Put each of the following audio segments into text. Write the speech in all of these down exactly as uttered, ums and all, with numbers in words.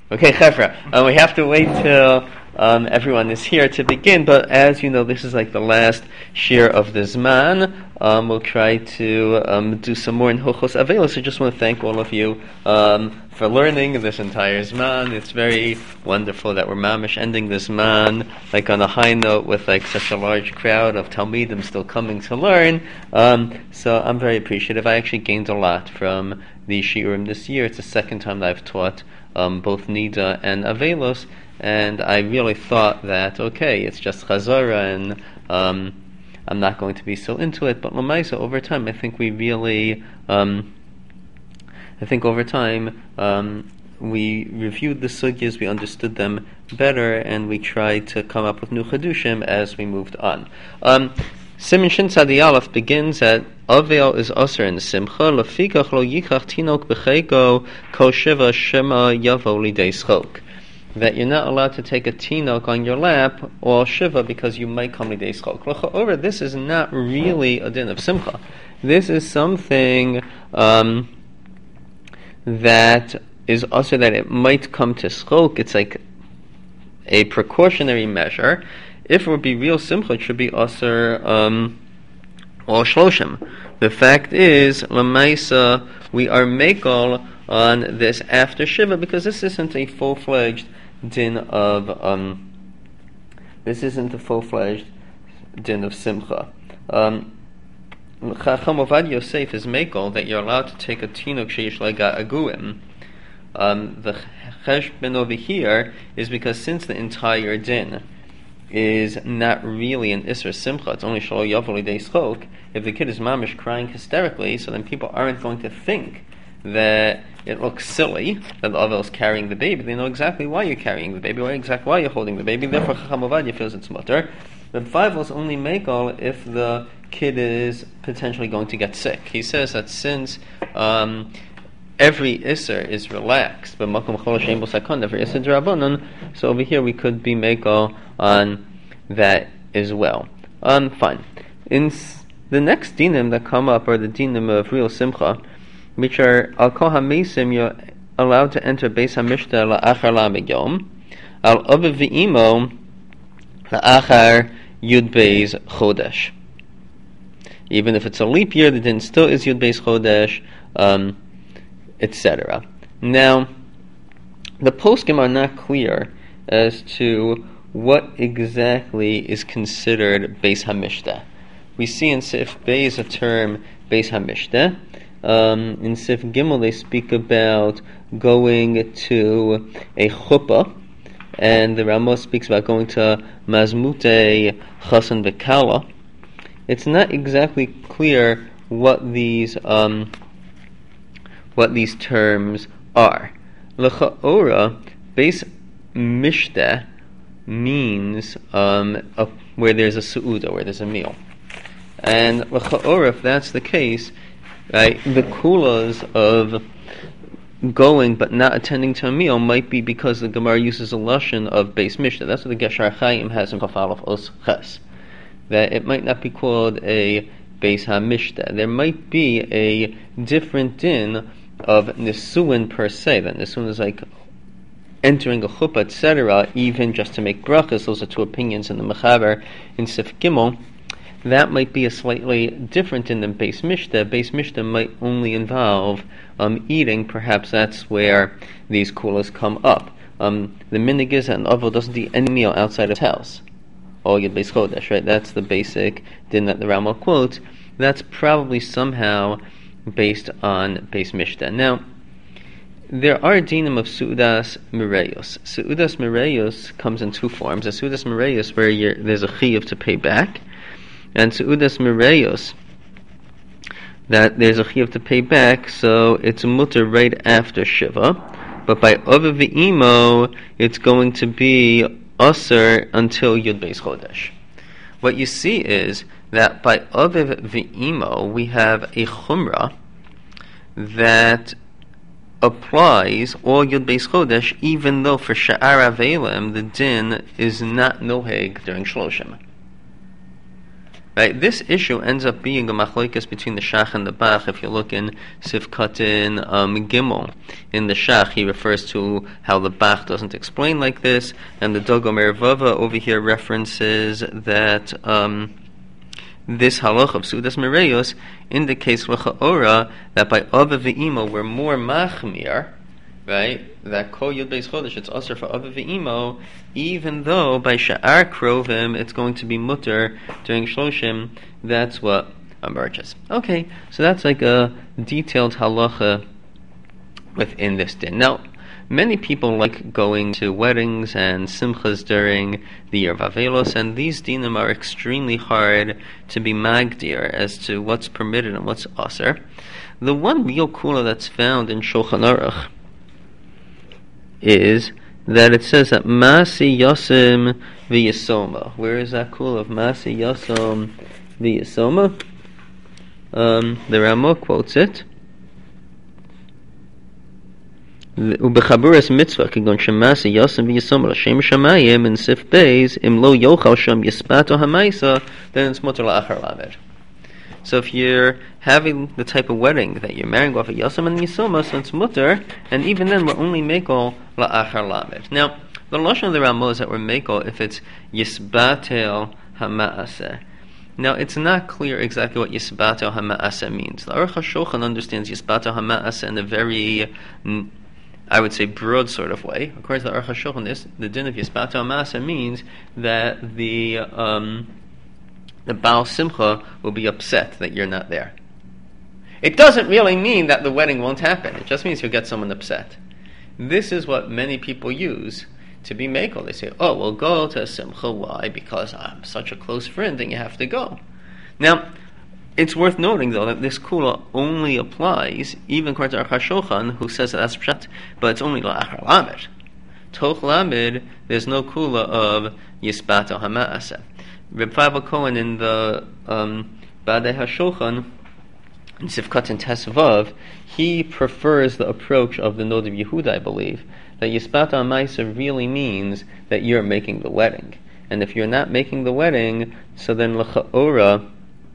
Okay, Chevra, uh, we have to wait till um, everyone is here to begin, but as you know, this is like the last shir of the Zman. Um, we'll try to um, do some more in Hilchos Avelos. I just want to thank all of you um, for learning this entire Zman. It's very wonderful that we're mamish ending this Zman like on a high note with like such a large crowd of Talmidim still coming to learn. Um, so I'm very appreciative. I actually gained a lot from the shiurim this year. It's the second time that I've taught Um, both Nida and Avelos, and I really thought that, okay, it's just Chazara, and um, I'm not going to be so into it, but Lamaisa, over time, I think we really, um, I think over time, um, we reviewed the sugyas, we understood them better, and we tried to come up with new Chedushim as we moved on. Um, Siman Shin Tzadi Aleph begins at Avel is Aser in Simcha Lefikach lo yikach tinok b'chego kol shiva shema yavo lidei schok. That you're not allowed to take a tinok on your lap or shiva because you might come lidei schok. L'cha'ora, this is not really a din of Simcha. This is something um, that is also that it might come to schok. It's like a precautionary measure. If it would be real simcha, it should be aser um, or shloshim. The fact is, lamaisa, we are mekal on this after shiva because this isn't a full-fledged din of um, this isn't a full-fledged din of simcha. Um, Chacham Ovadia Yosef is mekal that you're allowed to take a tinok sheish lega aguim. Um, the cheshbon over here is because since the entire din is not really an Isra Simcha, it's only Shalo Yavoli Dei Schok. If the kid is mamish crying hysterically, so then people aren't going to think that it looks silly that the Avel is carrying the baby. They know exactly why you're carrying the baby, why exactly why you're holding the baby. Therefore, Chacham Ovadia feels it's mutter. The five will only make all if the kid is potentially going to get sick. He says that since um, every Isser is relaxed, but Makom Chol Shem B'Sakon, every Isser D'Rabbanan, so over here we could be Meko on that as well. Um, fine. In s- the next dinim that come up are the dinim of real Simcha, which are Al Kol HaMesim, you're allowed to enter Beis HaMishta La'achar Lamid Yom, Al Aviv V'Imo La'achar Yud Beis Chodesh. Even if it's a leap year, the din still is Yud Beis Chodesh, um, et cetera. Now, the poskim are not clear as to what exactly is considered Beis HaMishta. We see in Sif Beis a term Beis HaMishta. Um, in Sif Gimel they speak about going to a chuppah, and the Ramah speaks about going to Mazmute Chasan V'Kala. It's not exactly clear what these um, what these terms are. L'cha'ora, Beis Mishta means um, a, where there's a su'uda, where there's a meal. And l'cha'ora, if that's the case, right, the kulas of going but not attending to a meal might be because the Gemara uses a lashon of Beis Mishta. That's what the Gesher Chaim has in Chaf Aleph Os Ches. That it might not be called a Beis HaMishta. There might be a different din of Nisuin per se. That Nisuin is like entering a chuppah, et cetera, even just to make brachas. Those are two opinions in the Mechaber in Sif Gimel. That might be a slightly different din than Beis Mishta. Beis Mishta might only involve um, eating. Perhaps that's where these kulas come up. Um, the minig is that an Avel doesn't eat any meal outside of his house. Or Yud Beis Chodesh, right? That's the basic din that the Rambam quotes. That's probably somehow based on Beis Mishta. Now, there are dinim of Su'udas Mireyos. Su'udas Mireyos comes in two forms. A Su'udas Mireyos where you're, there's a chiyuv to pay back, and Su'udas Mireyos that there's a chiyuv to pay back, so it's mutter right after Shiva. But by Aviv V'Imo, it's going to be Aser until Yud Beis Chodesh. What you see is that by Aviv V'Imo, we have a chumrah that applies all Yud Beis Chodesh, even though for Sha'ar Avelim the din is not noheg during Shloshim. Right, this issue ends up being a machlokes between the Shach and the Bach. If you look in Sifkatin um, Gimel, in the Shach, he refers to how the Bach doesn't explain like this, and the Dogomer Vava over here references that um, this halach of Sudas Mereyos indicates l'cha'ora that by Ava ve'imo we're more machmir, right? That Kol Yud Beis Chodesh, it's usher for Ava ve'imo, even though by Sha'ar Krovim it's going to be mutter during Shloshim. That's what emerges. Okay, so that's like a detailed halacha within this din. Now, many people like going to weddings and simchas during the year of Avelos, and these dinim are extremely hard to be magdir as to what's permitted and what's aser. The one real kula that's found in Shulchan Aruch is that it says that Masi Yosim v'Yisoma. Where is that kula of Masi Yosim v'Yisoma? Um, the Ramah quotes it. ובחבורס מצווה כגון שמעשה יוסם ויסום לשם שמיים in Sif Beis im lo yochal sham yispato hamaisa, then it's mutter la'achar lamed. So if you're having the type of wedding that you're marrying off a yosem and yisoma, so it's mutter, and even then we're only meko la'achar lamed. Now, the lashon of the Ramah is that we're meko if it's yisbatel hama'aseh. Now, it's not clear exactly what yisbatel hama'aseh means. The Aruch HaShulchan understands yisbatel hama'aseh in a very, I would say, broad sort of way. According to the Aruch HaShulchan, this, the din of Yisbatel Masa means that the um, the Baal Simcha will be upset that you're not there. It doesn't really mean that the wedding won't happen. It just means you'll get someone upset. This is what many people use to be mekel. They say, oh, we'll go to a Simcha. Why? Because I'm such a close friend and you have to go. Now, it's worth noting, though, that this kula only applies, even according to Aruch HaShulchan, who says that that's pshat, but it's only la'achar lamed. Toch lamed, there's no kula of yisbatel hama'aseh. Reb Feivel Cohen in the um, Badei HaShulchan, in Sifkat and Tesvav, he prefers the approach of the Nod of Yehuda, I believe, that yisbatel hama'aseh really means that you're making the wedding. And if you're not making the wedding, so then l'cha'ora,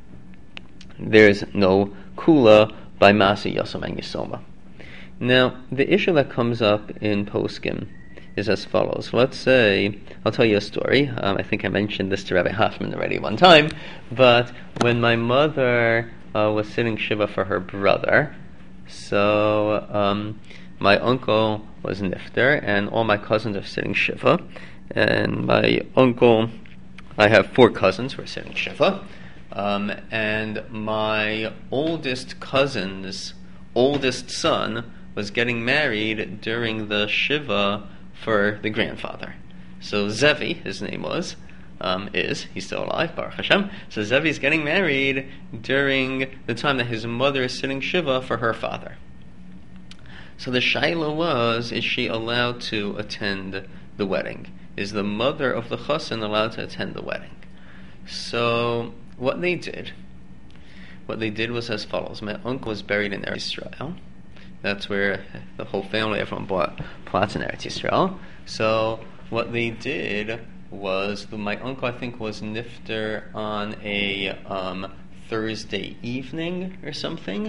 there's no kula by Masi Yosem and Yisoma. Now, the issue that comes up in Poskim is as follows. Let's say, I'll tell you a story. Um, I think I mentioned this to Rabbi Hoffman already one time, but when my mother uh, was sitting Shiva for her brother, so um, my uncle was nifter, and all my cousins are sitting Shiva, and my uncle, I have four cousins who are sitting Shiva, Um, and my oldest cousin's oldest son was getting married during the Shiva for the grandfather. So Zevi, his name was, um, is, he's still alive, Baruch Hashem. So Zevi's getting married during the time that his mother is sitting Shiva for her father. So the shaila was, is she allowed to attend the wedding? Is the mother of the chassan allowed to attend the wedding? So What they did, what they did was as follows. My uncle was buried in Eretz Yisrael. That's where the whole family, everyone bought plots in Eretz Yisrael. So what they did was, my uncle, I think, was nifter on a um, Thursday evening or something,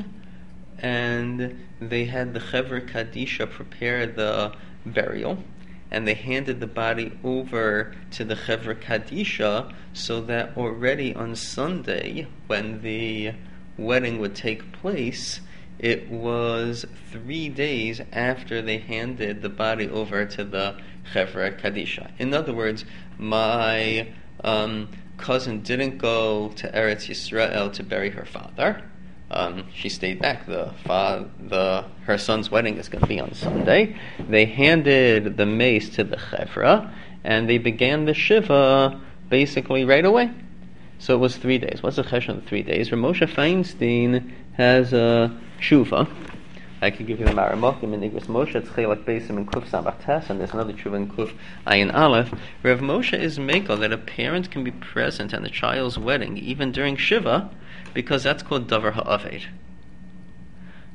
and they had the Chevra Kadisha prepare the burial, and they handed the body over to the Chevra Kadisha so that already on Sunday, when the wedding would take place, it was three days after they handed the body over to the Chevra Kadisha. In other words, my um, cousin didn't go to Eretz Yisrael to bury her father. Um, she stayed back. The, fa- the her son's wedding is going to be on Sunday. They handed the mace to the Chevra, and they began the Shiva basically right away. So it was three days. What's the cheshire of the three days? Rav Moshe Feinstein has a tshuva. I could give you the Maramokim in Igros Moshe. It's Chelak Beisim and Kuf Samach Tes, and there's another tshuva in Kuf Ayin Aleph. Rav Moshe is mekel that a parent can be present at the child's wedding even during Shiva, because that's called Davar Ha'aved.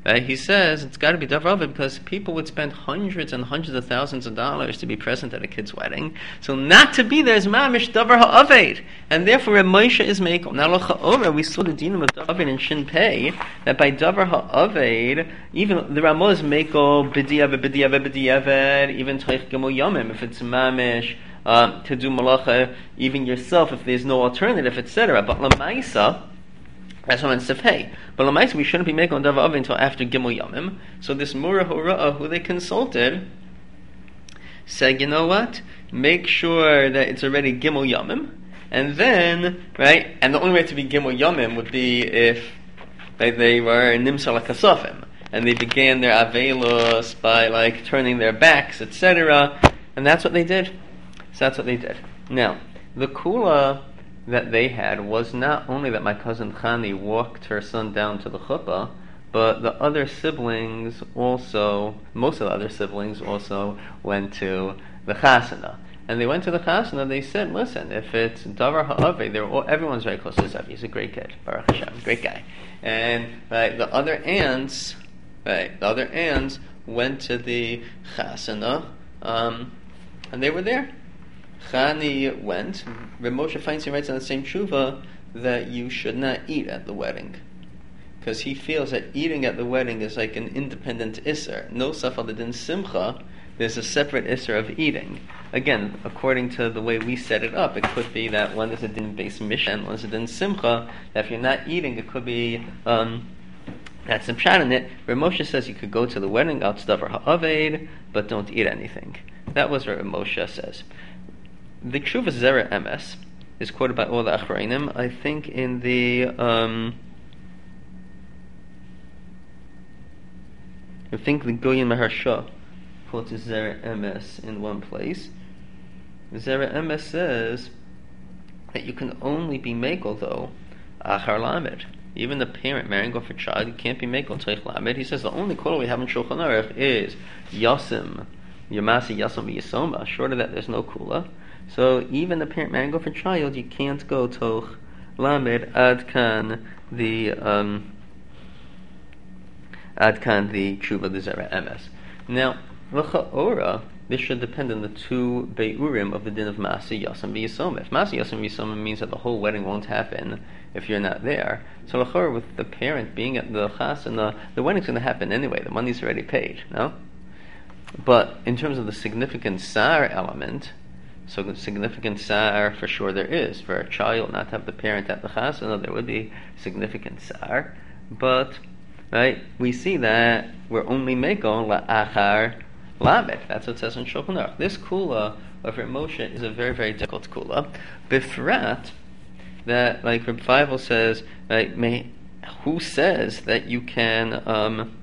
Right? He says it's got to be davar aved because people would spend hundreds and hundreds of thousands of dollars to be present at a kid's wedding. So not to be there is mamish davar ha'aved, and therefore Reb Moshe is mekel. Now l'cha'ora we saw the dinam of davar aved in Shin Pei that by davar ha'aved even the Ramah is mekel b'diavad b'diavad b'diavad even toich gimel yomim if it's mamish um, to do malacha even yourself if there's no alternative et cetera. But l'maisa. That's what it's to pay. But l'maisa we shouldn't be making on davar aved until after Gimel Yamim. So this Mura Hora'ah who they consulted said, you know what? Make sure that it's already Gimel Yamim, and then right. And the only way to be Gimel Yamim would be if they, they were Nimsal Kasofim and they began their Avelos by like turning their backs, et cetera. And that's what they did. So that's what they did. Now the Kula that they had was not only that my cousin Chani walked her son down to the chuppah, but the other siblings also, most of the other siblings also went to the chasana. And they went to the chasana, they said, listen, if it's davar ha'aved, they're all, everyone's very close to Zevi. He's a great kid, Baruch Hashem, great guy. And right, the other aunts, right, the other aunts went to the chasana, um, and they were there. Chani went. Reb Moshe Feinstein writes on the same tshuva that you should not eat at the wedding because he feels that eating at the wedding is like an independent isser. No safadadin simcha. There's a separate isser of eating. Again, according to the way we set it up, it could be that one is a din base mission, one is a din simcha. That if you're not eating, it could be um, that's some pshat in it. Reb Moshe says you could go to the wedding out davar ha'aved, but don't eat anything. That was what Reb Moshe says. The Tshuva Zera Emes is quoted by all the Achrayim. I think in the um, I think the Goyen Maharsha quotes Zera Emes in one place. Zera Emes says that you can only be mekel though achar lamed. Even the parent marrying off a child, you can't be mekel toich lamed. He says the only quote we have in Shulchan Aruch is Yasim Yamasi Yasim Yisoma. Short of that, there's no kula. So even the parent marrying off a child, you can't go toch lamed adkan the um, adkan the tshuva the zera emes. Now l'cha'ora, this should depend on the two beurim of the din of masi yasam v'yisoma. If masi yasam v'yisoma means that the whole wedding won't happen if you're not there, so l'cha'ora with the parent being at the chasana, the wedding's going to happen anyway. The money's already paid, no? But in terms of the significant sar element. So the significant sar, for sure there is. For a child not to have the parent at the chasana, there would be significant sar. But, right, we see that we're only mekel la'achar lamed. That's what it says in Shulchan Aruch. This kula of Reb Moshe is a very, very difficult kula. Bifrat, that, like Reb Feivel says, right, may, who says that you can um,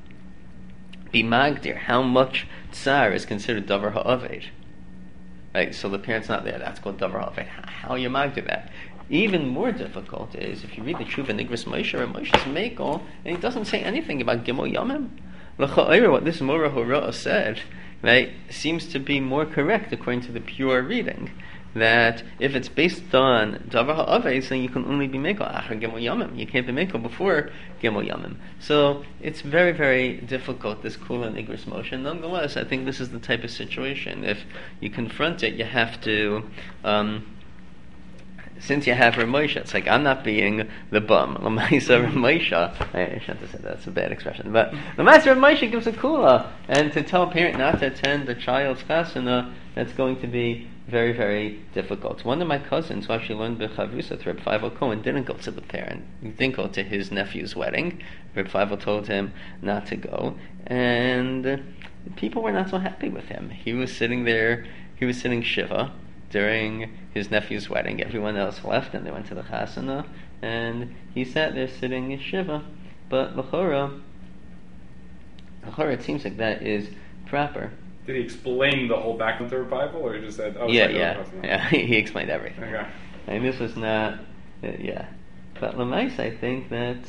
be magdir? How much tsar is considered davar ha'aved? Right, so the parent's not there. That's called davar ha'aved. How you magdir that? Even more difficult is if you read the Tshuva Nigris Moshe, Moshe's mekel, and he doesn't say anything about Gimel Yamim. L'cha'ira, what this Mora Hora'ah said, right, seems to be more correct according to the pure reading. That if it's based on davar ha'aved, then you can only be mekel achar Gimel Yamim. You can't be mekel before Gimel Yamim. So it's very, very difficult, this Kula Nigris Moshe. Nonetheless, I think this is the type of situation. If you confront it, you have to. Um, Since you have Reb Moshe, it's like I'm not being the bum. L'maisa Reb Moshe, I shouldn't have said that, that's a bad expression. But L'maisa Reb Moshe gives a kula, and to tell a parent not to attend the child's chasana, that's going to be very, very difficult. One of my cousins who actually learned B'chavrusa, Reb Feivel Cohen, didn't go to the parent. He didn't go to his nephew's wedding. Reb Feivel told him not to go, and people were not so happy with him. He was sitting there. He was sitting shiva during his nephew's wedding. Everyone else left and they went to the chasana, and he sat there sitting in shiva. But l'chora, l'chora, it seems like that is proper. Did he explain the whole back of the revival, or he just said, "Oh, yeah, like yeah, yeah"? He explained everything. Okay. And this was not, uh, yeah. But l'mais, I think that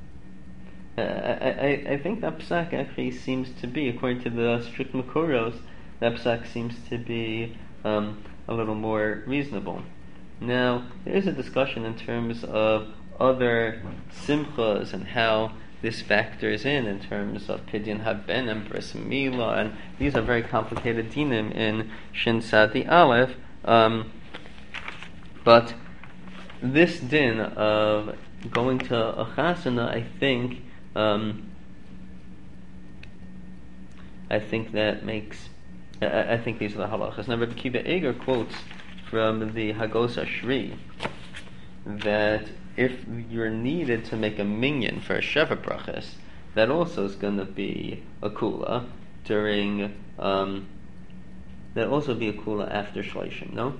uh, I, I I think that psak actually seems to be, according to the strict makoros, that psak seems to be um, a little more reasonable. Now, there is a discussion in terms of other simchas and how this factors in in terms of Pidyon Haben and Bris Milah, and these are very complicated dinim in Shin Sadi Aleph. Um, but this din of going to a chasana, I think, um, I think that makes. I, I think these are the halachas. Now, Rabbi Kiva Eger quotes from the Hagos Ashri that if you're needed to make a minyan for a Sheva Brachas, that also is going to be a kula during. Um, that also be a kula after Shloshim, no?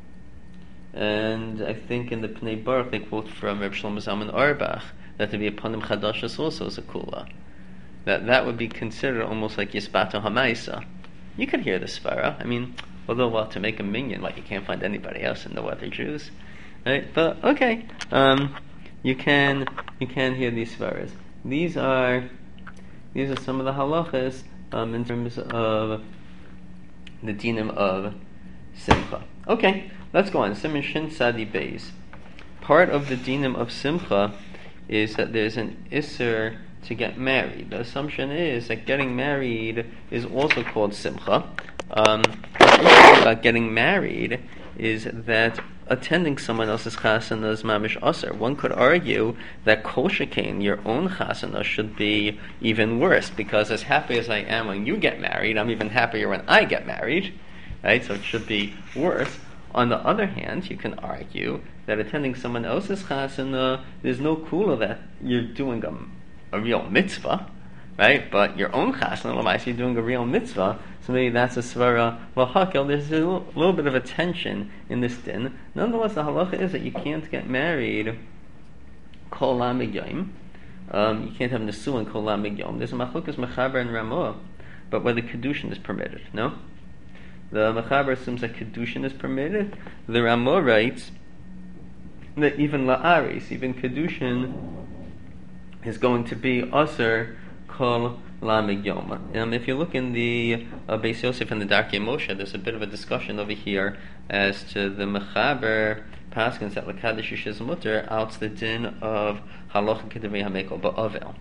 And I think in the Pnei Baruch they quote from Reb Shlomo Zalman Auerbach that to be a panim chadashas also is a kula. That that would be considered almost like Yisbato Hamaisa. You could hear the svara. I mean, although well, to make a minyan, like you can't find anybody else in the other Jews, right? But okay, um, you can you can hear these svaras. These are these are some of the halachas um, in terms of the dinim of simcha. Okay, let's go on. Siman Shin Sadi Beis. Part of the dinim of simcha is that there's an isser to get married. The assumption is that getting married is also called simcha. Um, what's interesting about getting married is that attending someone else's chasana is mamish aser. One could argue that kol shekain, your own chasana, should be even worse, because as happy as I am when you get married, I'm even happier when I get married, right? So it should be worse. On the other hand, you can argue that attending someone else's chasana, there's no kula that you're doing a a real mitzvah, right? But your own chasana, l'maisa, you're doing a real mitzvah, so maybe that's a svara l'hakel. There's a little, little bit of a tension in this din. Nonetheless, the halacha is that you can't get married kol lamig yom. Um, you can't have nesuin kol lamig yom. There's a machlokas mechaber and ramah, but whether kedushin is permitted, no? The mechaber assumes that kedushin is permitted. The ramah writes that even la'aris, even kedushin, is going to be aser kol lamig yom. Um, if you look in the uh, Beis Yosef and the Darkei Moshe, there's a bit of a discussion over here as to the mechaber paskins that l'kadosh ish is mutter out the din of halacha kedivei hamekel ba'avel.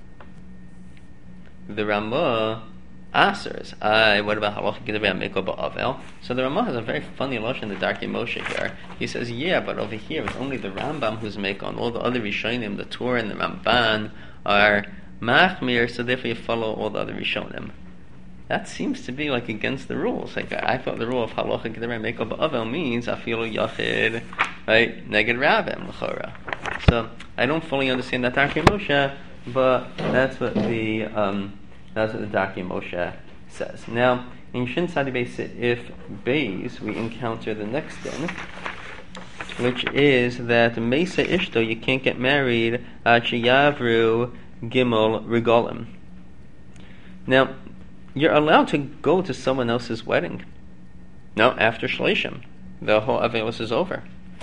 The Ramah asers. I what about halacha kedivei hamekel ba'avel? So the Ramah has a very funny lashon in the Darkei Moshe here. He says, yeah, but over here it's only the Rambam who's mekon. All the other Rishonim, the Torah and the Ramban, are machmir, so therefore you follow all the other Rishonim. That seems to be like against the rules. Like I thought the rule of halacha kedivei hamekel ba'avel means afilu yachid, right, neged rabim l'chora. So I don't fully understand that Darkei Moshe, but that's what the um, that's what the Darkei Moshe says. Now in Shin Sadi Beis if Beis we encounter the next din, which is that Meisa Ishto, you can't get married at Sheyavru Gimel Regalim. Now, you're allowed to go to someone else's wedding. No, after Shloshim, the whole Avelos is over.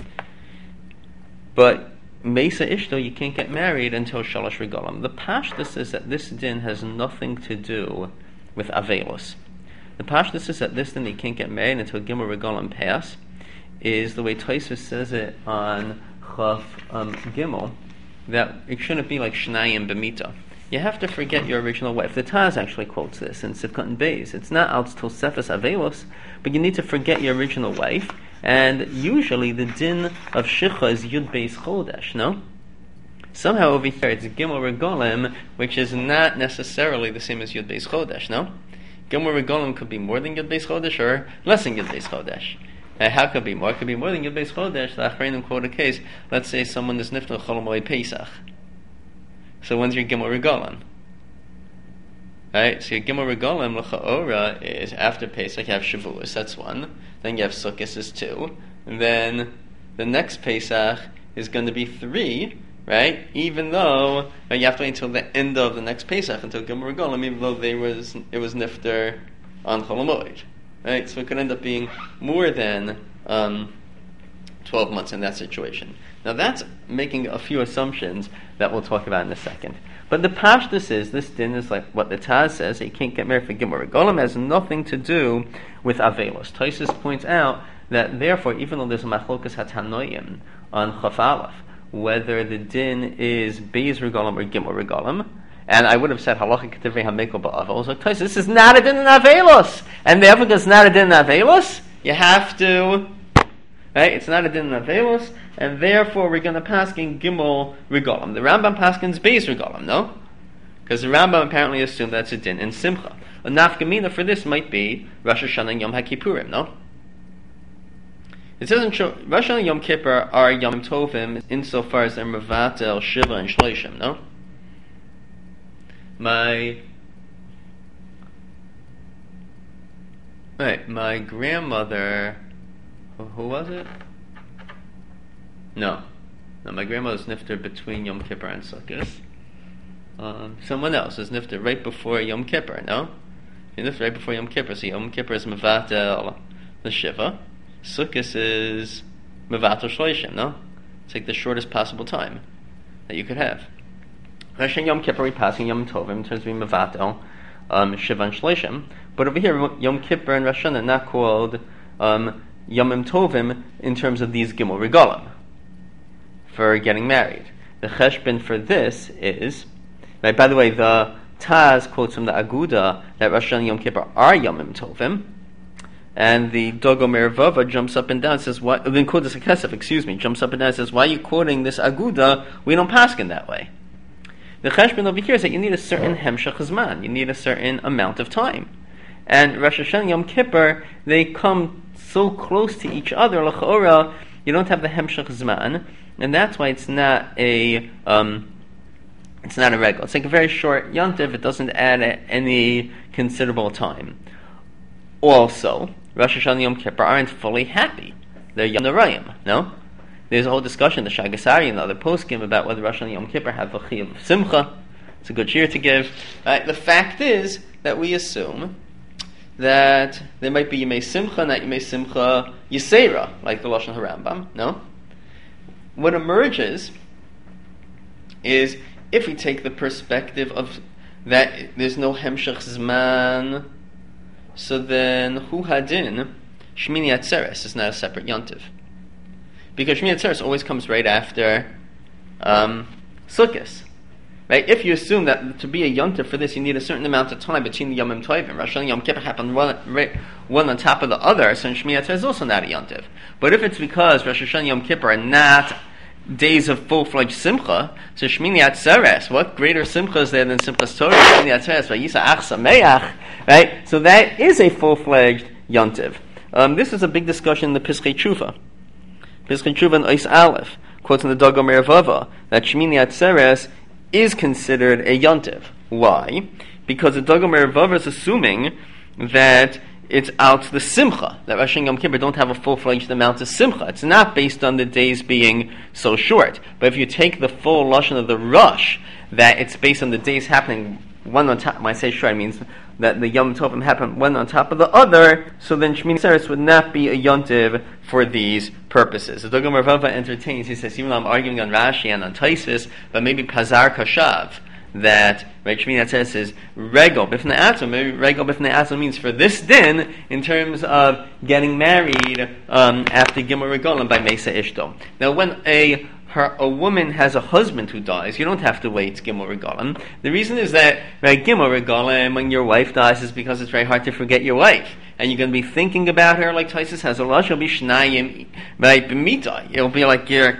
But Meisa Ishto, you can't get married until Shalosh Regalim. The Pashtus says that this din has nothing to do with Avelos. The Pashtus says that this din you can't get married until Gimel Regalim pass, is the way Tosfos says it on Chaf um, Gimel, that it shouldn't be like Shnayim B'mita. You have to forget your original wife. The Taz actually quotes this in Sivkot and Beis. It's not out till Sefes Avelos, but you need to forget your original wife, and usually the din of Shicha is Yud Beis Chodesh, no? Somehow over here it's Gimel Regalim, which is not necessarily the same as Yud Beis Chodesh, no? Gimel Regalim could be more than Yud Beis Chodesh or less than Yud Beis Chodesh. Uh, how could it be more? It could be more than Yud Beis Chodesh. The Achreinim quote a case. Let's say someone is niftar Chol Moed Pesach. So when's your Gimel Regalim? Right? So your Gimel Regalim l'cha'ora is after Pesach. You have Shavuos, that's one. Then you have Sukkot is two. And then the next Pesach is going to be three, right? Even though uh, you have to wait until the end of the next Pesach until Gimel Regalim, even though they was it was niftar on Chol Moed. Right, so it could end up being more than um, twelve months in that situation. Now that's making a few assumptions that we'll talk about in a second. But the pashtus is, this din is like what the Taz says, you can't get married for Gimel Regalim, has nothing to do with Avelos. Tosfos points out that therefore, even though there's a machlokas hatanoim on Chaf Aleph, whether the din is Beis Regalim or Gimel Regalim, And I would have said halacha k'tivrei hamikol ba'avos. Like Tosfos, this is not a din in avelos, and therefore because it's not a din in avelos, you have to, right? It's not a din in avelos, and therefore we're going to paskin gimel regalim. The Rambam paskins beis regalim, no? Because the Rambam apparently assumed that's a din in simcha. A nafkamina for this might be Rosh Hashanah and Yom HaKippurim, no? It doesn't show Rosh Hashanah and Yom Kippur are Yom Tovim insofar as they're Mevatel, Shiva, and Shloshim, no? My right, my grandmother, who, who was it? No, no, my grandmother's nifter between Yom Kippur and Sukkot. Um, someone else is nifter right before Yom Kippur. No, you nifter right before Yom Kippur. So Yom Kippur is mevatel the Shiva. Sukkot is mevatel Shloshim. No, it's like the shortest possible time that you could have. Rosh Yom Kippur we passing Yom Tovim in terms of being mevatel um, Shiva and Shloshim. But over here, Yom Kippur and Rosh Hashanah are not called um, Yomim Tovim in terms of these Gimel Regalim for getting married. The cheshbon for this is, right, by the way, the Taz quotes from the Aguda that Rosh Hashanah and Yom Kippur are Yomim Tovim, and the Dogo Mervava jumps up and down and says, why, the Kodesh HaKesef, excuse me, jumps up and down and says, why are you quoting this Aguda? We don't paskin that way. The cheshbon over here is that you need a certain hemshach zman, you need a certain amount of time. And Rosh Hashanah and Yom Kippur, they come so close to each other, l'cha'ora, you don't have the hemshach zman, and that's why it's not a um, it's not a regal. It's like a very short yontiv. It doesn't add a, any considerable time. Also, Rosh Hashanah and Yom Kippur aren't fully happy. They're Yom Narayim, no? There's a whole discussion, the Shagasari and the other poskim, about whether Rosh Hashanah and Yom Kippur have a chiyuv of simcha. It's a good cheer to give. Uh, the fact is that we assume that there might be Yemei Simcha, not Yemei Simcha Yisera, like the Lashon HaRambam, no? What emerges is, if we take the perspective of that there's no Hemshech Zman, so then Hu Hadin, Shmini Atzeres is not a separate Yontiv. Because Shmini Atzeres always comes right after um, Sukkot. Right? If you assume that to be a yontif for this, you need a certain amount of time between the Yomim Tovim. Rosh Hashanah and Yom Kippur happen one, right, one on top of the other, so Shmini Atzeres is also not a yontif. But if it's because Rosh Hashanah and Yom Kippur are not days of full-fledged simcha, so Shmini Atzeres, what greater simcha is there than Simchas Torah? Shmini Atzeres, Vayisa Ach Sameach, right? So that is a full-fledged yontif. Um, this is a big discussion in the Piskei Tshuva. Piskei Tshuva and Ois Aleph quotes in the Dogo Mervava that Shmini Atzeres is considered a yontiv. Why? Because the Dogo Mervava is assuming that it's out the simcha, that Rosh Hashanah and Yom Kippur don't have a full-fledged amount of simcha. It's not based on the days being so short. But if you take the full lashon of the Rosh, that it's based on the days happening one on top, when I say short, it means that the Yom Tovim happen one on top of the other, so then Shmini Atzeres would not be a yontiv for these purposes. The Dogo Mervava entertains, he says, even though I'm arguing on Rashi and on Tosfos, but maybe Pazar Kashav, that right, Shmini Atzeres is regel b'fnei atzma. Maybe regel b'fnei atzma means for this din in terms of getting married um, after Gimel Regalim by Mesa Ishto. Now, when a her, a woman has a husband who dies, you don't have to wait Gimel Regalim. The reason is that right, Gimel Regalim, when your wife dies, is because it's very hard to forget your wife, and you're going to be thinking about her. Like Tosfos has a lush, you'll be shnayim right b'mita. It'll be like you're.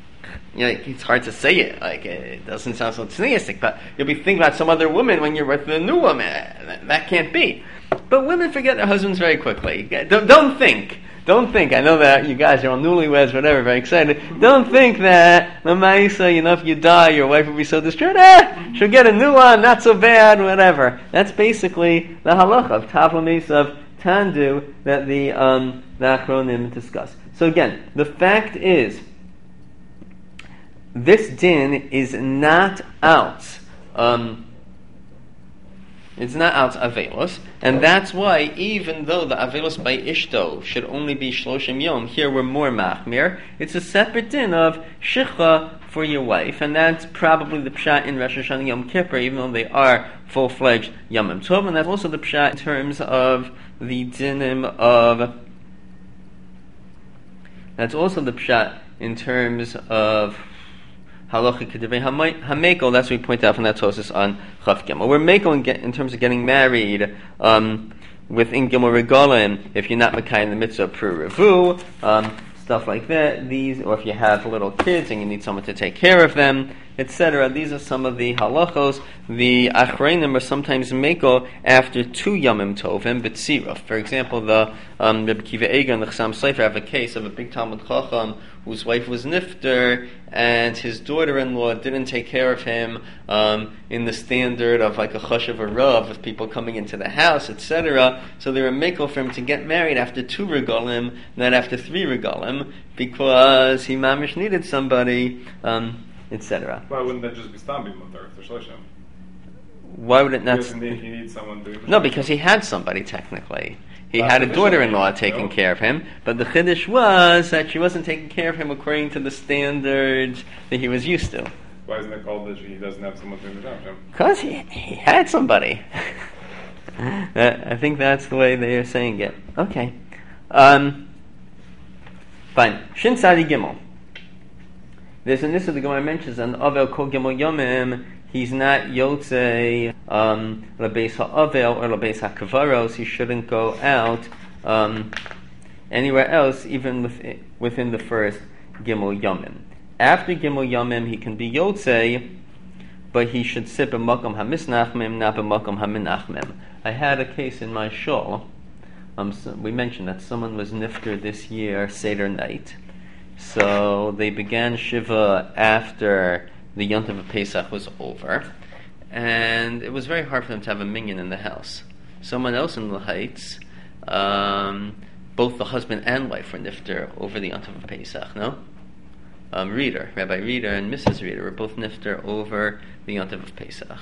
You know, it's hard to say it, like, it doesn't sound so tzniistic, but you'll be thinking about some other woman when you're with a new woman. That can't be. But women forget their husbands very quickly. Don't, don't think. Don't think. I know that you guys are all newlyweds, whatever, very excited. Don't think that, Lamaisa, you know, if you die, your wife will be so distraught. Eh, she'll get a new one, not so bad, whatever. That's basically the halacha of Tavlamis of Tandu that the, um, the Achronim discuss. So again, the fact is, this din is not out. Um, it's not out avelos, and that's why even though the avelos by ishto should only be shloshim yom, here we're more machmir. It's a separate din of shicha for your wife, and that's probably the pshat in Rosh Hashanah Yom Kippur, even though they are full-fledged yomim tov, and that's also the pshat in terms of the dinim of. That's also the pshat in terms of. halacha kedivei hameko. That's what we point out from that Tosas on Chaf Gimel. We're meko in, in terms of getting married um, within Gimel Regalim. If you're not Mekai in the mitzvah Pru Revu, um, stuff like that. These, or if you have little kids and you need someone to take care of them, et cetera. These are some of the halachos. The achreinim are sometimes meko after two yamim tovim b'tziruf. For example, the um, Rebbe Kiva Eger and the Chassam Sofer have a case of a big Talmud Chacham whose wife was nifter and his daughter-in-law didn't take care of him um, in the standard of like a chashav or rav with people coming into the house, et cetera. So they were meko for him to get married after two regalim, not after three regalim, because he mamish needed somebody. Um, et cetera. Why wouldn't that just be stambi mutar for shloshim? Why would it not? Because he needs someone doing. No, because he had somebody technically. He That's had a daughter-in-law taking no. care of him, but the chiddush was that she wasn't taking care of him according to the standards that he was used to. Why isn't it called that he doesn't have someone doing the job? Because he he had somebody. that, I think that's the way they are saying it. Okay, um, fine. Shin Sadi Gimel. There's a nissa the Gemara mentions an avel kol gimel yomim. He's not yotze um, lebeis ha'avel or lebeis ha'kavaros. He shouldn't go out um, anywhere else, even within, within the first gimel yomim. After gimel yomim, he can be yotze, but he should sit b'makom hamisnachmim, not b'makom haminachmim. I had a case in my shul. Um, so we mentioned that someone was nifter this year Seder night. So they began Shiva after the Yontav of Pesach was over, and it was very hard for them to have a minyan in the house. Someone else in the Heights, um, both the husband and wife were nifter over the Yontav of Pesach, no? Um, Reader, Rabbi Reader and Missus Reader were both nifter over the Yontav of Pesach.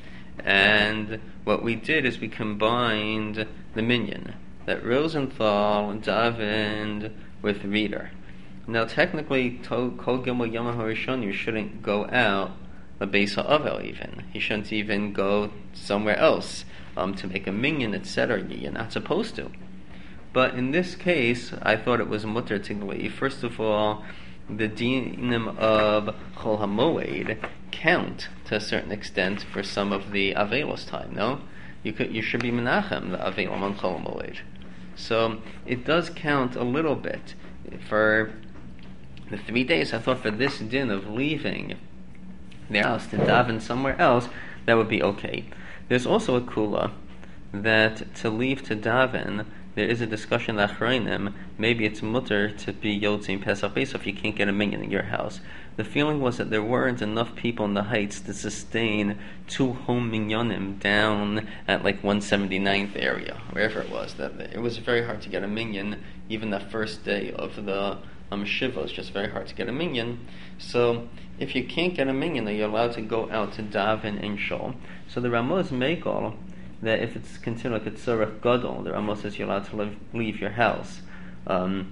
And what we did is we combined the minyan, that Rosenthal davened with Reader. Now, technically, Kol Gimel Yom HaRishon, you shouldn't go out the Beis HaAvel even. He shouldn't even go somewhere else um, to make a minyan, et cetera. You're not supposed to. But in this case, I thought it was mutter to leave. First of all, the dinim of Chol HaMoed count to a certain extent for some of the Avelos time, no? You could, you should be Menachem, the Avelim on Chol HaMoed. So, it does count a little bit for the three days. I thought for this din of leaving their house to daven somewhere else, that would be okay. There's also a kula that to leave to daven, there is a discussion achreinim, maybe it's mutter to be yotzim Pesach Beis if you can't get a minyan in your house. The feeling was that there weren't enough people in the Heights to sustain two home minyanim down at like one seventy-ninth area, wherever it was. That it was very hard to get a minyan, even the first day of the Um, Shiva. It's just very hard to get a minyan. So if you can't get a minyan, you're allowed to go out to daven in shul. So the Ramos make all that if it's considered like a tzorech gadol, the Ramos says you're allowed to live, leave your house. Um,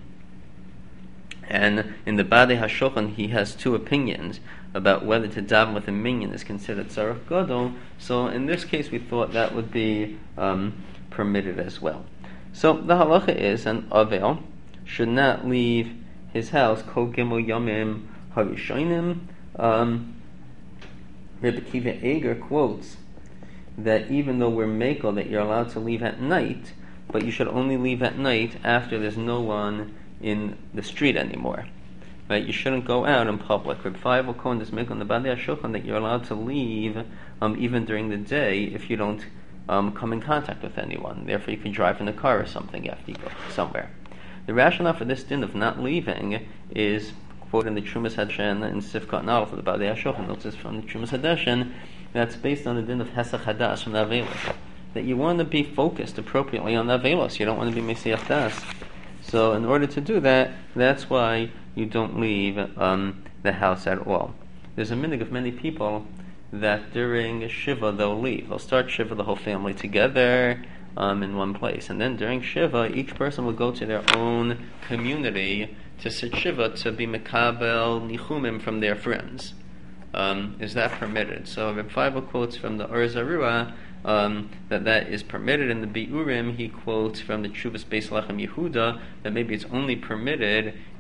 and in the Badei HaShulchan, he has two opinions about whether to daven with a minyan is considered tzorech gadol. So in this case, we thought that would be um, permitted as well. So the halacha is an avel should not leave his house, Kol Gimel Yomim Harishonim. Um, Rebbe Kiva Eger quotes that even though we're mekel that you're allowed to leave at night, but you should only leave at night after there's no one in the street anymore. Right? You shouldn't go out in public. Reb Feivel Cohen is mekel on the Badei HaShulchan that you're allowed to leave um, even during the day if you don't um, come in contact with anyone. Therefore, you can drive in a car or something after you go somewhere. The rationale for this din of not leaving is quoted in the Trumas Hadeshen in Sifkat Nal for the Badei HaShulchan. Notice from the Trumas Hadeshen that's based on the din of Hesach Hadas from the Avelos. That you want to be focused appropriately on the Avelos. You don't want to be Mesiach Das. So in order to do that, that's why you don't leave um, the house at all. There's a minhag of many people that during Shiva they'll leave. They'll start Shiva, the whole family together, Um, in one place, and then during Shiva, each person will go to their own community to sit Shiva to be mekabel nichumim from their friends. Um, is that permitted? So Reb Feivel quotes from the Or Zarua um, that that is permitted. In the Biurim, he quotes from the Chuvas Beis Lechem Yehuda that maybe it's only permitted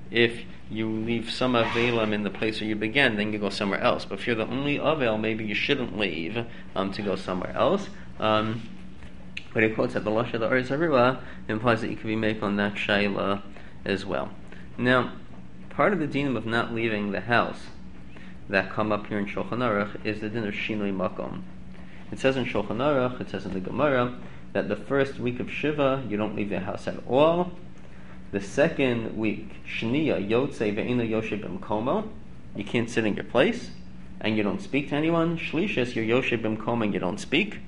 if you leave some Avelim in the place where you began, then you go somewhere else. But if you're the only Avel, maybe you shouldn't leave um, to go somewhere else. Um, but he quotes that the Lashon of the Oretz Harua implies that you could be make on that Shaila as well. Now, part of the din of not leaving the house that come up here in Shulchan Aruch is the din of Shinui Makom. It says in Shulchan Aruch, it says in the Gemara, that the first week of Shiva, you don't leave the house at all. The second week, Shniya Yotze Ve'ina Yoshe B'mkomo, you can't sit in your place, and you don't speak to anyone. Shlishis, you're Yoshe B'mkomo and you don't speak.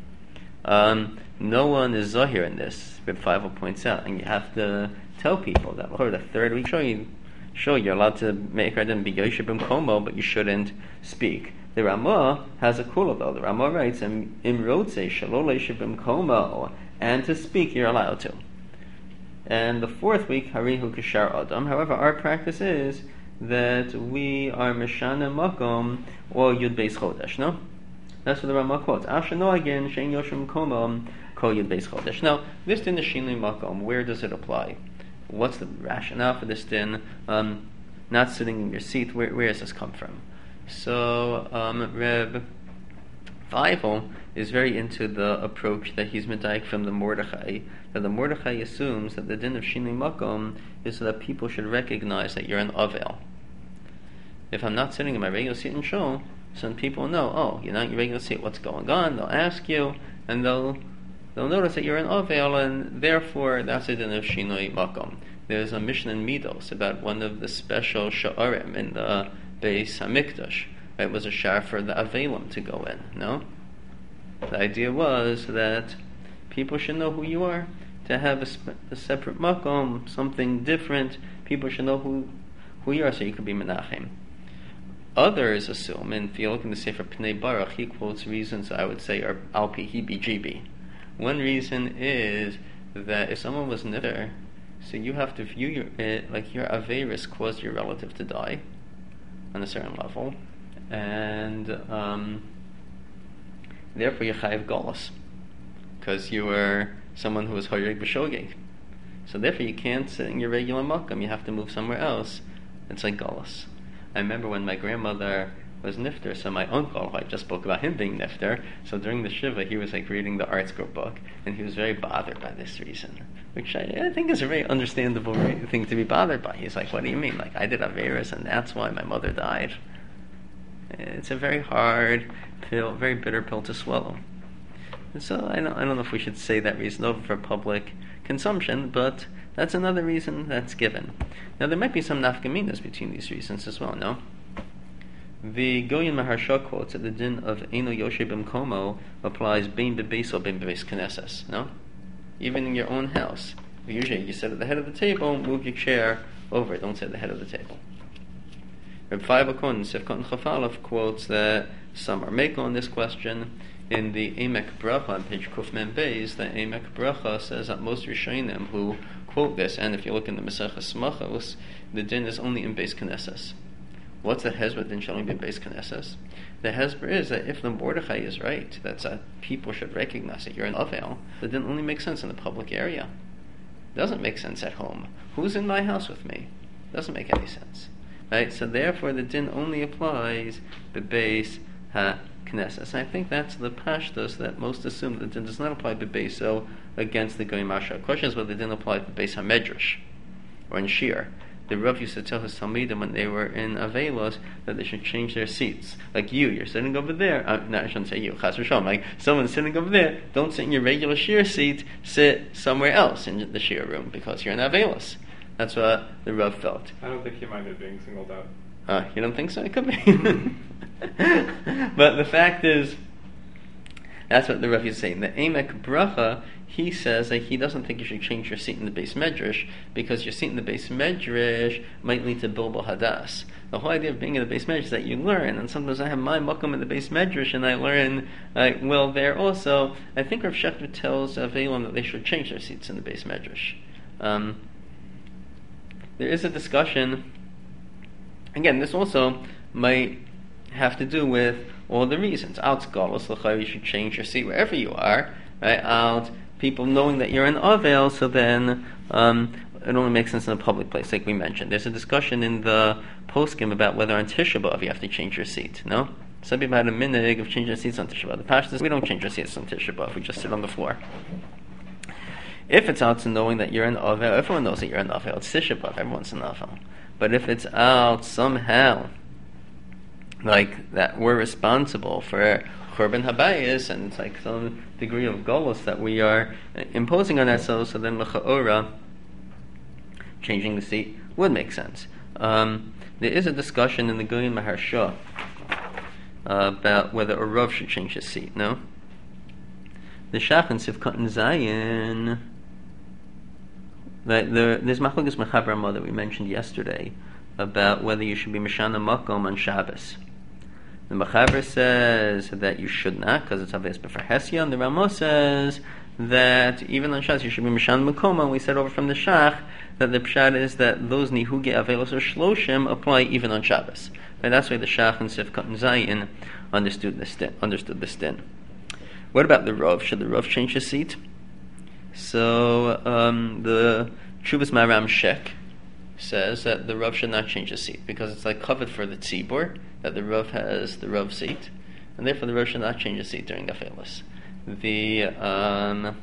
Um, no one is Zahir in this, Reb Feivel points out, and you have to tell people that for the third week, sure, you, sure you're allowed to make her be Yoshe B'mkomo, but you shouldn't speak. The Ramah has a kula though. The Ramah writes, Im Rotze Shalol Yoshe B'mkomo, and to speak you're allowed to. And the fourth week, Harihu Kishar Adam. However, our practice is that we are Meshana Makom or Yud Beis Chodesh, no? That's what the Ramah quotes. Ashano again, Shein Yoshim Komam, Ko Yud Beis Chodesh. Now, this din is Shinui Makom. Where does it apply? What's the rationale for this din? Um, not sitting in your seat, where, where does this come from? So, um, Reb Feivel is very into the approach that he's medayik from the Mordechai, that the Mordechai assumes that the din of Shinui Makom is so that people should recognize that you're an Avel. If I'm not sitting in my regular seat in Shul, so then people know, oh, you're not in your regular seat, what's going on? They'll ask you, and they'll they'll notice that you're an Avel, and therefore that's a din of Shinui Makom. There's a Mishnah in Midos about one of the special Sha'arim in the Beis HaMikdash. It was a shar for the Avelim to go in, no? The idea was that people should know who you are, to have a, sp- a separate makom, something different. People should know who who you are, so you could be menachem. Others assume, and if you look in the Sefer Pnei Baruch, he quotes reasons I would say are al pi hibi jibi. One reason is that if someone was nifter, so you have to view your it like your averis caused your relative to die on a certain level, and um, therefore you chayav galus because you were someone who was hoyrig b'shogeg. So therefore you can't sit in your regular makam. You have to move somewhere else. It's like galus. I remember when my grandmother was nifter, so my uncle, I just spoke about him being nifter, so during the Shiva he was like reading the Art Scroll book, and he was very bothered by this reason, which I, I think is a very understandable thing to be bothered by. He's like, what do you mean? Like, I did Averis and that's why my mother died. It's a very hard pill, very bitter pill to swallow. And so I don't, I don't know if we should say that reason over for public consumption, but that's another reason that's given. Now there might be some nafkaminas between these reasons as well, no? The Goyen Maharsha quotes that the din of Eino Yoshe B'mkomo applies bein bebeis or bein bebeis knesses, no? Even in your own house. Usually you sit at the head of the table, move your chair over, don't sit at the head of the table. Reb Feivel Kohn, Sifkot Chafalov quotes that some are making on this question. In the Emek Bracha on page Kuf Mem Beis, the Emek Bracha says that most Rishonim who quote this, and if you look in the Maseches Smachos, the din is only in Beis Knesses. What's the hezbollah din shall be Beis Knesses? The hezbollah is that if the Mordechai is right, that that people should recognize that you're an Avel, the din only makes sense in the public area. It doesn't make sense at home. Who's in my house with me? Doesn't make any sense. Right? So therefore the din only applies the Beis HaKnesses. And I think that's the pashtos that most assume that the din does not apply to Beis so against the Goyim Marsha. The question is whether the din applies to Beis HaMedrash or in Shir. The Rav used to tell his Talmidim when they were in Avelos that they should change their seats. Like you, you're sitting over there. Uh, no, I shouldn't say you. Chas v'shalom. Like someone's sitting over there. Don't sit in your regular Shir seat. Sit somewhere else in the Shir room because you're in Avelos. That's what the Rav felt. I don't think he minded being singled out. Uh, you don't think so? It could be. But the fact is, that's what the Rav is saying. The Emek Bracha, he says that he doesn't think you should change your seat in the Beis Medrash because your seat in the Beis Medrash might lead to Bilbul Hadas. The whole idea of being in the Beis Medrash is that you learn, and sometimes I have my makom in the Beis Medrash and I learn uh, well there also. I think Rav Shechter tells Avelim that they should change their seats in the Beis Medrash. Um, there is a discussion. Again, this also might have to do with all the reasons. Out galus l'chayr, you should change your seat wherever you are. Right? Out people knowing that you're an Avel, so then um, it only makes sense in a public place, like we mentioned. There's a discussion in the poskim about whether on Tisha B'Av you have to change your seat, no? Some people had a minhag of changing seats on Tisha B'Av. The Pashtus, we don't change our seats on Tisha B'Av, we just sit on the floor. If it's out to knowing that you're an Avel, everyone knows that you're an Avel. It's Tisha B'Av, everyone's an Avel. But if it's out somehow, like that we're responsible for Churban Habayis, and it's like some degree of golus that we are imposing on ourselves, so then L'cha'ora, changing the seat would make sense. Um, there is a discussion in the Goyin Maharsha uh, about whether a Rav should change his seat, no? The Shach and Sivkot and Zayin, the, the, there's Machlokes Mechaber Ramah that we mentioned yesterday about whether you should be Mishana Makom on Shabbos. The Mechaber says that you should not, because it's Aves B'far Hesia, and the Ramah says that even on Shabbos you should be Mishana Makom, and we said over from the Shach that the Pshat is that those Nihuge Avelos or Shloshim apply even on Shabbos. And that's why the Shach and Sivkot and Zayin understood this din. Understood this din. What about the Rav? Should the Rav change his seat? So um, the Chuvas Maram Shek says that the Rav should not change his seat because it's like covered for the Tzibur that the Rav has the Rav seat, and therefore the Rav should not change his seat during Afelis. The um,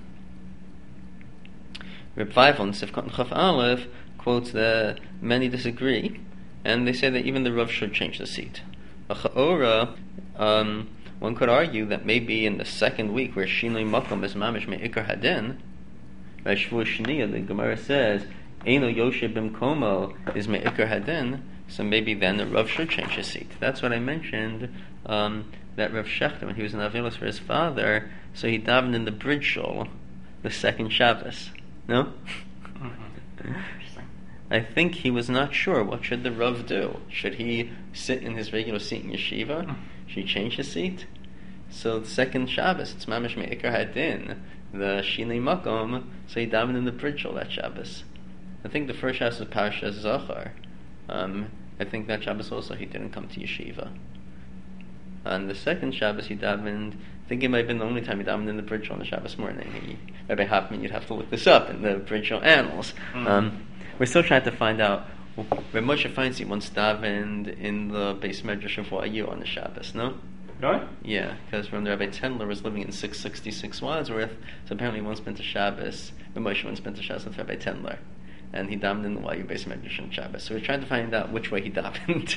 Reb Feivel in Sivkot and Chaf Aleph quotes that many disagree, and they say that even the Rav should change the seat. Acha'ora, um, one could argue that maybe in the second week where Shinoi Makom is Mamish Me'ikar Hadin, by Shvuah Shniya, the Gemara says, Eino Yoshe Bimkomo is Me'ikar Hadin, so maybe then the Rav should change his seat. That's what I mentioned, um, that Rav Shechter, when he was in Avilos for his father, so he davened in the bridge shul the second Shabbos. No? Mm-hmm. I think he was not sure. What should the Rav do? Should he sit in his regular seat in yeshiva? Should he change his seat? So the second Shabbos, it's Mamish Me'ikar Hadin, the Shinei Makom, so he davened in the bridge shul that Shabbos. I think the first Shabbos was Parashas Zachar. Um, I think that Shabbos also he didn't come to yeshiva. On the second Shabbos he davened, I think it might have been the only time he davened in the bridge shul on the Shabbos morning. He, Rabbi Hopman, you'd have to look this up in the bridge shul annals. Mm. Um, we're still trying to find out. Reb Moshe Feinstein once davened in the Beis Medrash of Ayu on the Shabbos, no? Really? Yeah, because when Rabbi Tendler was living in six sixty-six Wadsworth, so apparently he once spent a Shabbos, Reb Moshe once spent a Shabbos with Rabbi Tendler, and he davened in the Ayu Beis Medrash on Shabbos. So we're trying to find out which way he davened.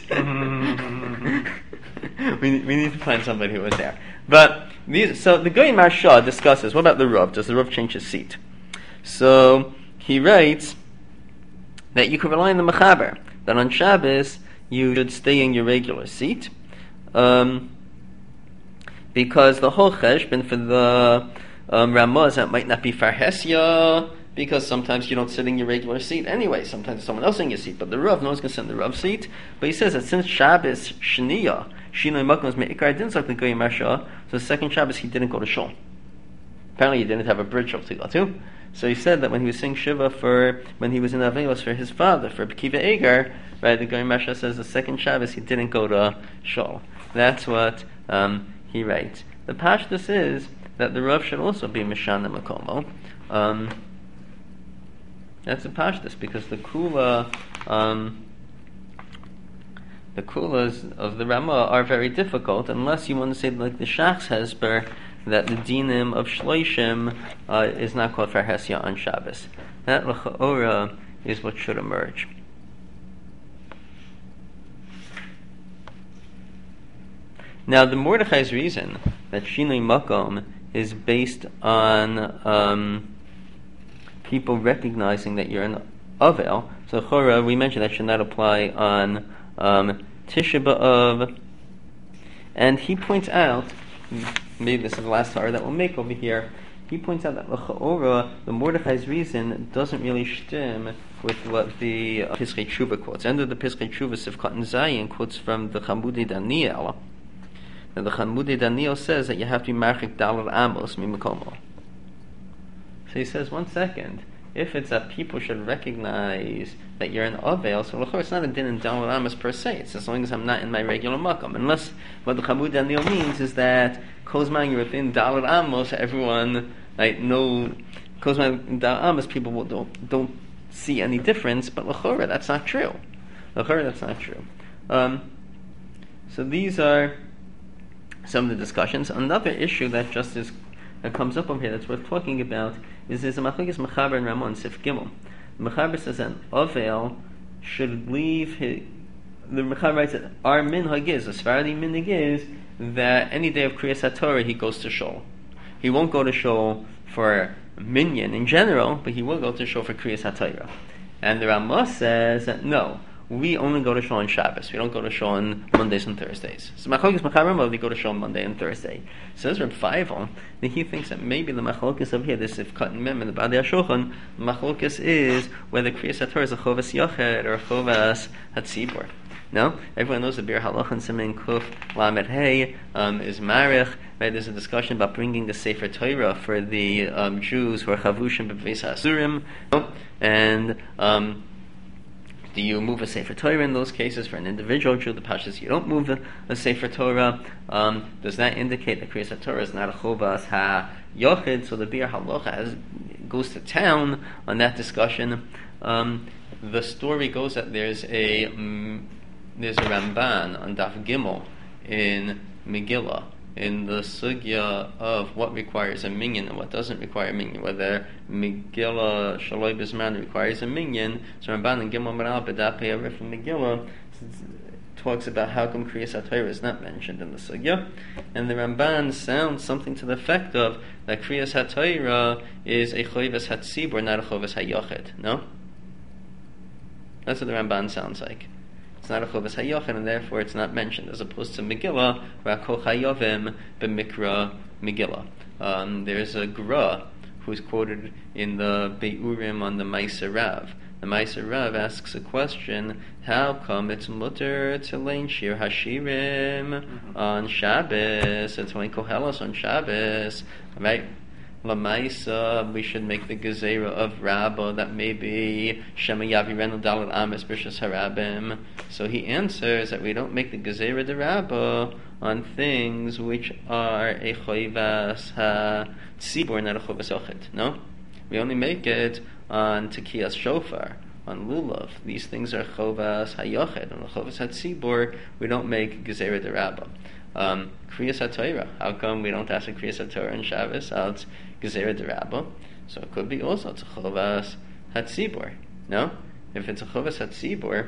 we, we need to find somebody who was there. But these, so the Goyin Maharsha discusses, what about the Rav? Does the Rav change his seat? So he writes that you can rely on the Mechaber, that on Shabbos you should stay in your regular seat, um, because the whole cheshbon for the um, Ramaz, that might not be farhesya, because sometimes you don't sit in your regular seat anyway. Sometimes someone else in your seat, but the Rav, no one's going to sit in the Rav seat. But he says that since Shabbos Shniya, Shinoi Makom is Me'ikar Hadin, so the Goyin Maharsha, so the second Shabbos he didn't go to shul. Apparently he didn't have a bridge shul to go to. So he said that when he was saying Shiva for, when he was in Avelos for his father, for Kiva Eger, right, the Goyin Maharsha says the second Shabbos he didn't go to shul. That's what um, he writes. The Pashtus is that the Rav should also be Mishana Makomo. Um, that's a Pashtus, because the Kula, um, the Kulas of the Ramah are very difficult, unless you want to say like the Shach's Hesper, that the dinim of Shloshim uh, is not called Farhesya on Shabbos. That L'cha'ora is what should emerge. Now, the Mordechai's reason that Shinoi Makom is based on um, people recognizing that you're an Avel. So, Chora, we mentioned that should not apply on um, Tisha B'Av. And he points out, maybe this is the last Torah that we'll make over here, he points out that L'cha'ora, the Mordechai's reason, doesn't really shtim with what the uh, Piskei Tshuva quotes. End of the Piskei Tshuva, Sivkot and Zayin, quotes from the Chamudi Daniel. Now the Chamudi Daniel says that you have to be marchik dalal amos mimakomo. So he says, one second, if it's that people should recognize that you're an Avel, so it's not a din in dalal amos per se, it's as long as I'm not in my regular makom. Unless what the Chamudi Daniel means is that kozman you're within dalal amos, everyone, like, no, because when Da'amas people will, don't don't see any difference, but l'chora that's not true. L'chora that's not true. Um, so these are some of the discussions. Another issue that just is that comes up over here that's worth talking about is there's a machlokes Mechaber and Ramon Sif Gimel. Mechaber says that Ovel should leave his. The Mechaber writes that our minhag is, the Sephardi minhag is, that any day of Kriyas HaTorah he goes to shul. He won't go to shul for minyan in general, but he will go to shul for Kriyas HaTorah. And the Ramah says that no, we only go to shul on Shabbos. We don't go to shul on Mondays and Thursdays. So machlokes Mechaber, they go to shul on Monday and Thursday. Says Reb Feivel that he thinks that maybe the machlokes of here, this if cut mem in the Badei HaShulchan, machlokes is whether Kriyas HaTorah is a chovas yoched or a chovas hatzibur. No, everyone knows the Bir Halach and Simen Kuf Lamed Hey um, is Marich. Right, there's a discussion about bringing the Sefer Torah for the um, Jews who are Chavushim B'Beis HaSurim, no? and um, do you move a Sefer Torah in those cases for an individual Jew? The Pashas, you don't move a, a Sefer Torah. Um, does that indicate that Kriyas HaTorah is not a Chovas HaYochid? So the Bir Halacha goes to town on that discussion. Um, the story goes that there's a um, there's a Ramban on Daf Gimel in Megillah in the sugya of what requires a minyan and what doesn't require a minyan, whether Megillah Shaloi Bisman requires a minyan. So Ramban in Gimel Maral B'Daf Pe'arif from Megillah talks about how come Kriyas HaTorah is not mentioned in the sugya, and the Ramban sounds something to the effect of that Kriyas HaTorah is a Chovas HaTzibur, not a Chovas HaYochid. No, that's what the Ramban sounds like. It's not a Chovas HaYochid, and therefore it's not mentioned, as opposed to Megillah, where Kol Hayovim b'Mikra Megillah. Um, there's a Gra who's quoted in the Beiurim on the Ma'aser Rav. The Ma'aser Rav asks a question: how come it's mutter to lein shir hashirim on Shabbos? It's lein kohelos on Shabbos, right? Lamaisa, we should make the gezerah of Rabbah that maybe Shema Yavirenu Dalet Amis B'Shas Harabim. So he answers that we don't make the gezerah de Rabbah on things which are a chovas ha-tzibur, not a chovas yochid. No, we only make it on tekiyas shofar, on lulav. These things are chovas ha-yochid. On the chovas ha-tzibur, we don't make gezerah de Rabbah. Um, Kriyas HaTorah. How come we don't ask a Kriyas HaTorah on Shabbos? Oh, it's Gezerah de Rabbah. So it could be also it's a Chovas HaTzibur. No? If it's a Chovas HaTzibur,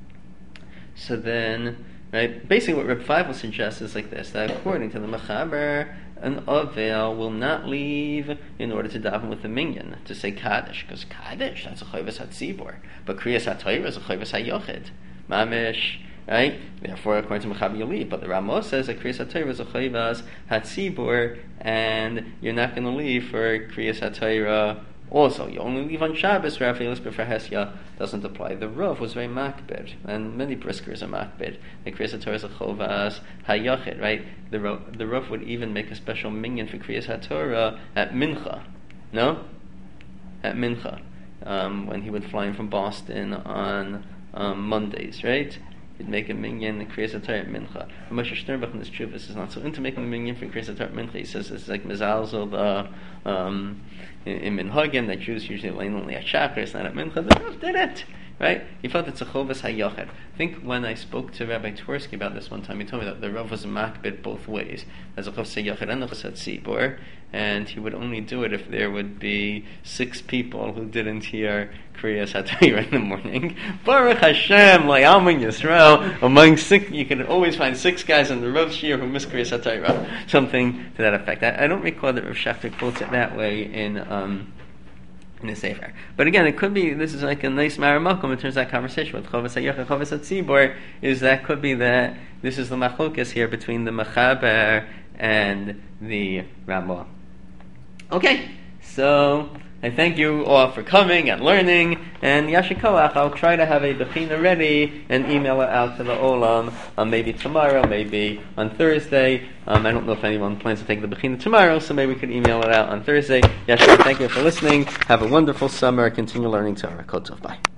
so then, right, basically what Reb Feivel suggests is like this, that according to the Mechaber, an Ovel will not leave in order to daven with the minyan, to say Kaddish, because Kaddish, that's a Chovas HaTzibur. But Kriyas HaTorah is a Chovas HaYochid. Mamish, right? Therefore, according to Mechaber, you leave. But the Ramos says that Kriyas HaTorah is a Chovas HaTzibur, and you're not going to leave for Kriyas HaTorah also. You only leave on Shabbos, where Afilas B'Far Hesya doesn't apply. The Rav was very makbid, and many briskers are makbid. The Kriyas HaTorah is a Chovas HaYochid, right? The Rav, the Rav would even make a special minyan for Kriyas HaTorah at Mincha. No? At Mincha. Um, when he would fly in from Boston on um, Mondays, right? He'd make a minyan and Kriyas HaTorah at Mincha. Moshe Sternbach in his Chuvas is not so into making a minyan for Kriyas HaTorah at Mincha. He says it's like Mezalzel, the um, in, in Minhagim, that Jews usually lay only at Shacharis, not at Mincha. The Rav did it, right? He felt it's a Chovas HaYochid. I think when I spoke to Rabbi Twersky about this one time, he told me that the Rav was a makbid both ways, as a Chovas HaYochid and a Chovas HaTzibur, and he would only do it if there would be six people who didn't hear Kriyas HaTorah in the morning. Baruch Hashem, Layamin Yisrael, among six, you can always find six guys in the Rav Shir who miss Kriyas HaTorah. Something to that effect. I, I don't recall that Rav Schachter quotes it that way in um, in the Sefer. But again, it could be, this is like a nice maramakum in terms of that conversation with Chovas HaYochid, Chovas HaTzibur, is that could be that this is the machlokas here between the Mechaber and the Ramah. Okay, so I thank you all for coming and learning, and Yashikoach, I'll try to have a Bechina ready and email it out to the Olam, um, maybe tomorrow, maybe on Thursday. Um, I don't know if anyone plans to take the Bechina tomorrow, so maybe we could email it out on Thursday. Yashikoach, thank you for listening. Have a wonderful summer. Continue learning Torah. Kol Tov. Bye.